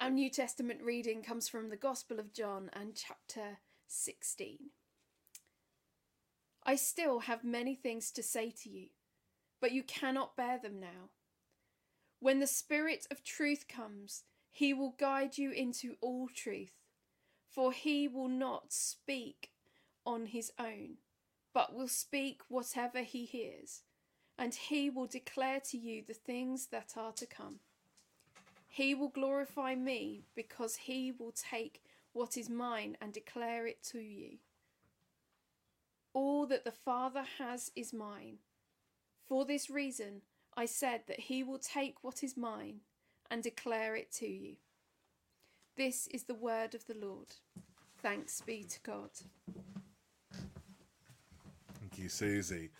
Our New Testament reading comes from the Gospel of John and chapter 16. I still have many things to say to you, but you cannot bear them now. When the Spirit of truth comes, he will guide you into all truth, for he will not speak on his own, but will speak whatever he hears, and he will declare to you the things that are to come. He will glorify me, because he will take what is mine and declare it to you. All that the Father has is mine. For this reason, I said that he will take what is mine and declare it to you. This is the word of the Lord. Thanks be to God. Thank you, Susie.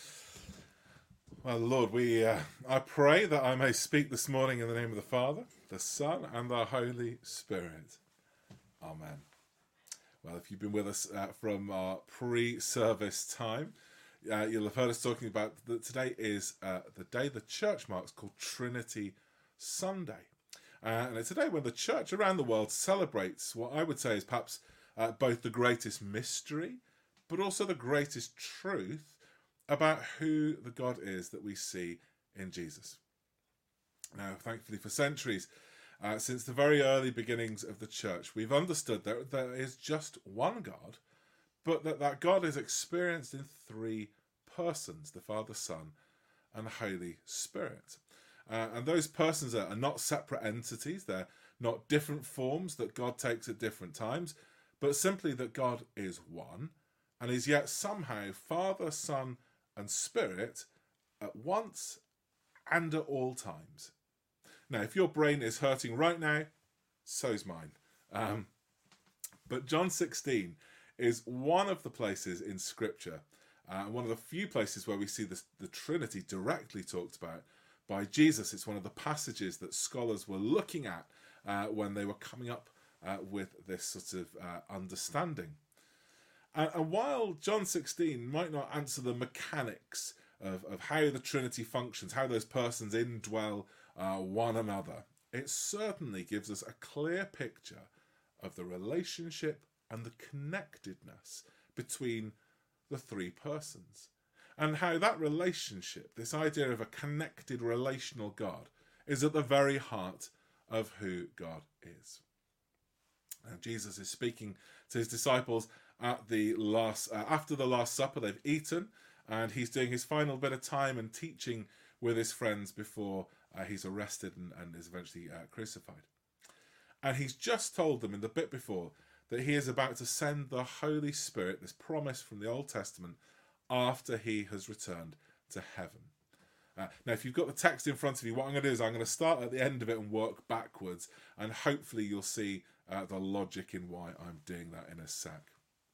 Well, Lord, I pray that I may speak this morning in the name of the Father, the Son, and the Holy Spirit. Amen. Well, if you've been with us from our pre-service time, you'll have heard us talking about that today is the day the church marks called Trinity Sunday. And it's a day when the church around the world celebrates what I would say is perhaps both the greatest mystery, but also the greatest truth about who the God is that we see in Jesus. Now, thankfully for centuries, since the very early beginnings of the church, we've understood that there is just one God, but that God is experienced in three persons, the Father, Son, and Holy Spirit. And those persons are not separate entities. They're not different forms that God takes at different times, but simply that God is one and is yet somehow Father, Son, and Spirit at once and at all times. Now, if your brain is hurting right now, so's mine. But John 16 is one of the places in Scripture, one of the few places where we see the Trinity directly talked about by Jesus. It's one of the passages that scholars were looking at when they were coming up with this sort of understanding. And while John 16 might not answer the mechanics of how the Trinity functions, how those persons indwell one another, it certainly gives us a clear picture of the relationship and the connectedness between the three persons, and how that relationship, this idea of a connected relational God, is at the very heart of who God is. Now, Jesus is speaking to his disciples at after the Last Supper. They've eaten, and he's doing his final bit of time and teaching with his friends before he's arrested and is eventually crucified. And he's just told them in the bit before that he is about to send the Holy Spirit, this promise from the Old Testament, after he has returned to heaven. Now, if you've got the text in front of you, what I'm going to do is I'm going to start at the end of it and work backwards, and hopefully you'll see the logic in why I'm doing that in a sec.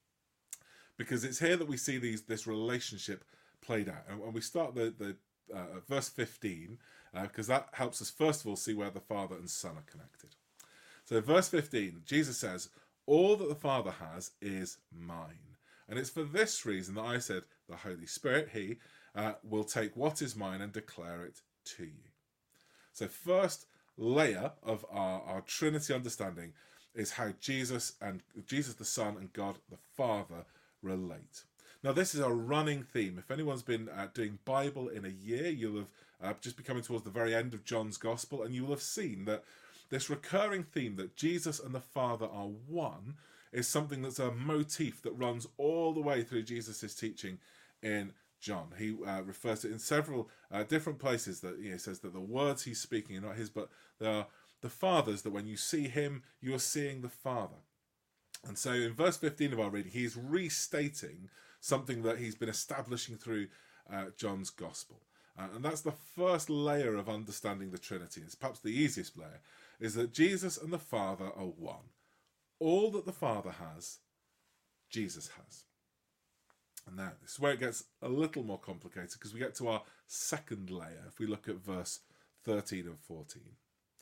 Because it's here that we see this relationship played out. And when we start the verse 15, because that helps us first of all see where the Father and Son are connected. So verse 15, Jesus says, all that the Father has is mine. And it's for this reason that I said the Holy Spirit, he, will take what is mine and declare it to you. So first layer of our Trinity understanding is how Jesus the Son and God the Father relate. Now, this is a running theme. If anyone's been doing Bible in a year, you'll have just be coming towards the very end of John's Gospel, and you will have seen that this recurring theme that Jesus and the Father are one is something that's a motif that runs all the way through Jesus' teaching in John. He refers to it in several different places that he says that the words he's speaking are not his, but they are the Father's, that when you see him, you are seeing the Father. And so in verse 15 of our reading, he's restating something that he's been establishing through John's Gospel. And that's the first layer of understanding the Trinity. It's perhaps the easiest layer, is that Jesus and the Father are one. All that the Father has, Jesus has. And now, this is where it gets a little more complicated, because we get to our second layer if we look at verse 13 and 14.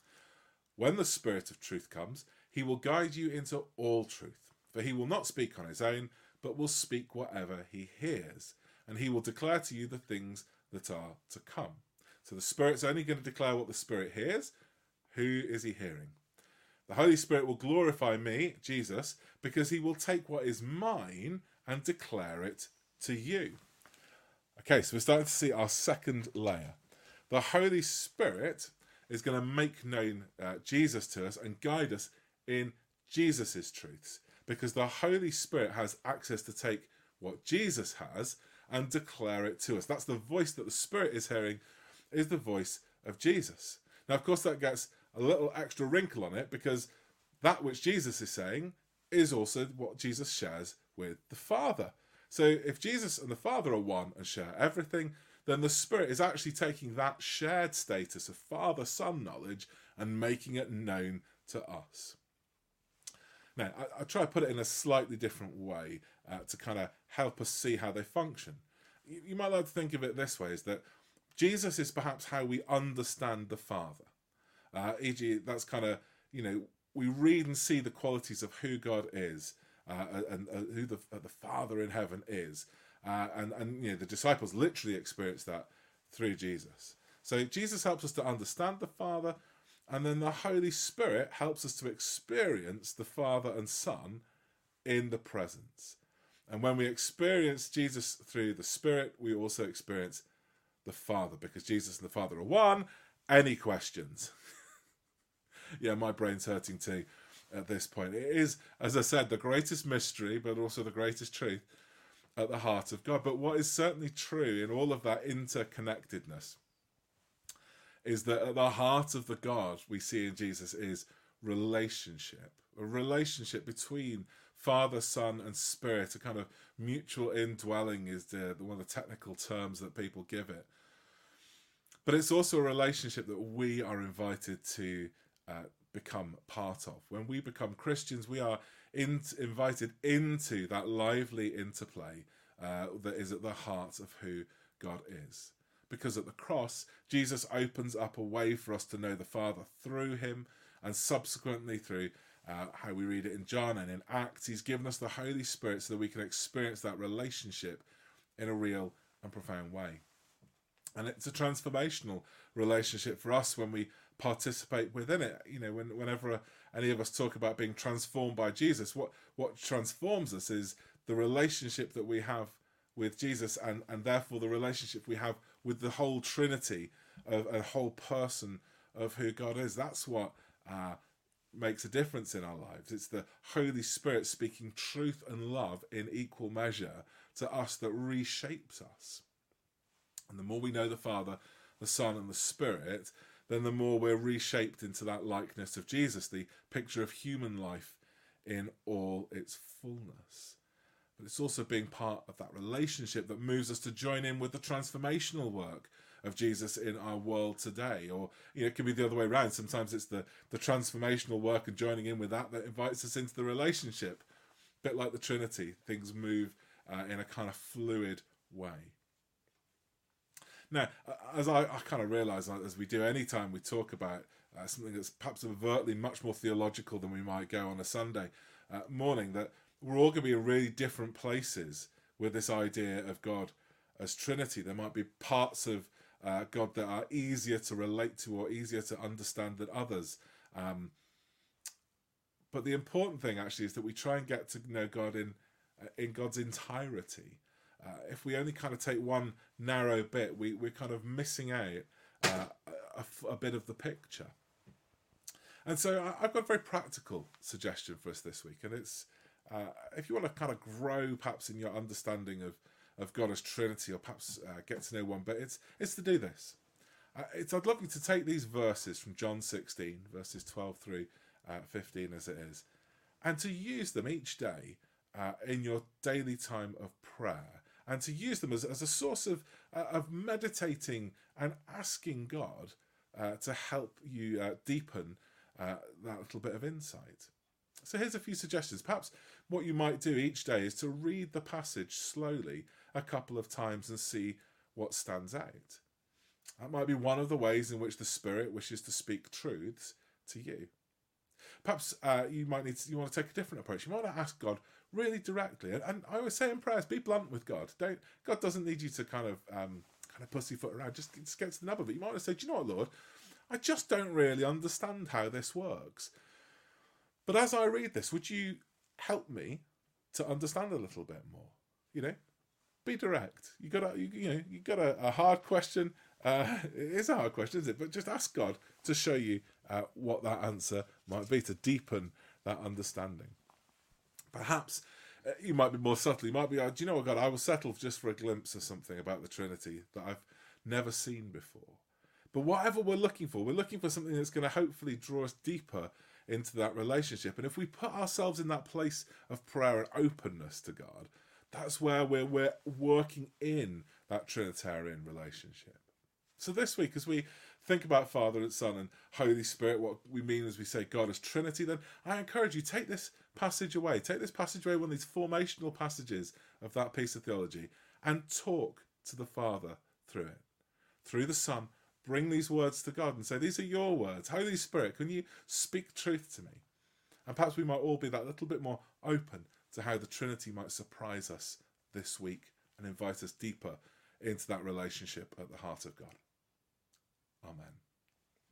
When the Spirit of truth comes, he will guide you into all truth, for he will not speak on his own, but will speak whatever he hears, and he will declare to you the things that are to come. So the Spirit's only going to declare what the Spirit hears. Who is he hearing? The Holy Spirit will glorify me, Jesus, because he will take what is mine and declare it to you. Okay, so we're starting to see our second layer. The Holy Spirit is going to make known Jesus to us and guide us in Jesus's truths, because the Holy Spirit has access to take what Jesus has and declare it to us. That's the voice that the Spirit is hearing, is the voice of Jesus. Now, of course, that gets a little extra wrinkle on it, because that which Jesus is saying is also what Jesus shares with the Father. So if Jesus and the Father are one and share everything, then the Spirit is actually taking that shared status of Father-Son knowledge and making it known to us. Now, I try to put it in a slightly different way to kind of help us see how they function. You might like to think of it this way, is that Jesus is perhaps how we understand the Father. E.g., that's kind of, we read and see the qualities of who God is and who the Father in heaven is. And the disciples literally experienced that through Jesus. So Jesus helps us to understand the Father, and then the Holy Spirit helps us to experience the Father and Son in the presence. And when we experience Jesus through the Spirit, we also experience the Father, because Jesus and the Father are one. Any questions? Yeah, my brain's hurting too at this point. It is, as I said, the greatest mystery, but also the greatest truth at the heart of God. But what is certainly true in all of that interconnectedness is that at the heart of the God we see in Jesus is relationship. A relationship between Father, Son, and Spirit. A kind of mutual indwelling is one of the technical terms that people give it. But it's also a relationship that we are invited to become part of. When we become Christians, we are invited into that lively interplay that is at the heart of who God is. Because at the cross, Jesus opens up a way for us to know the Father through him, and subsequently through how we read it in John and in Acts, he's given us the Holy Spirit so that we can experience that relationship in a real and profound way. And it's a transformational relationship for us when we participate within it. Whenever any of us talk about being transformed by Jesus, what transforms us is the relationship that we have with Jesus, and therefore the relationship we have with the whole Trinity, of a whole person of who God is. That's what makes a difference in our lives. It's the Holy Spirit speaking truth and love in equal measure to us that reshapes us. And the more we know the Father, the Son, and the Spirit, then the more we're reshaped into that likeness of Jesus, the picture of human life in all its fullness. But it's also being part of that relationship that moves us to join in with the transformational work of Jesus in our world today. Or it can be the other way around. Sometimes it's the transformational work and joining in with that invites us into the relationship. A bit like the Trinity, things move in a kind of fluid way. Now, as I kind of realise, as we do any time we talk about something that's perhaps overtly much more theological than we might go on a Sunday morning, that we're all going to be in really different places with this idea of God as Trinity. There might be parts of God that are easier to relate to or easier to understand than others. But the important thing actually is that we try and get to know God in God's entirety. If we only kind of take one narrow bit, we're kind of missing out a bit of the picture. And so I've got a very practical suggestion for us this week, and it's if you want to kind of grow perhaps in your understanding of God as Trinity, or perhaps get to know one bit, it's to do this. I'd love you to take these verses from John 16, verses 12 through 15 as it is, and to use them each day in your daily time of prayer, and to use them as a source of meditating and asking God to help you deepen that little bit of insight. So here's a few suggestions. Perhaps what you might do each day is to read the passage slowly a couple of times and see what stands out. That might be one of the ways in which the Spirit wishes to speak truths to you. Perhaps you want to take a different approach. You might want to ask God really directly. And I always say in prayers, be blunt with God. God doesn't need you to kind of pussyfoot around. Just get to the nub of it. You might want to say, do you know what, Lord? I just don't really understand how this works. But as I read this, would you help me to understand a little bit more? Be direct. You got a hard question. It is a hard question, isn't it? But just ask God to show you what that answer might be, to deepen that understanding. Perhaps you might be more subtle. You might be, do you know what, God, I will settle just for a glimpse of something about the Trinity that I've never seen before. But whatever we're looking for something that's going to hopefully draw us deeper into that relationship. And if we put ourselves in that place of prayer and openness to God, that's where we're working in that Trinitarian relationship. So this week, as we think about Father and Son and Holy Spirit, what we mean as we say God as Trinity, then I encourage you, take this passage away. Take this passage away, one of these formational passages of that piece of theology, and talk to the Father through it. Through the Son, bring these words to God and say, these are your words. Holy Spirit, can you speak truth to me? And perhaps we might all be that little bit more open to how the Trinity might surprise us this week and invite us deeper into that relationship at the heart of God. Amen.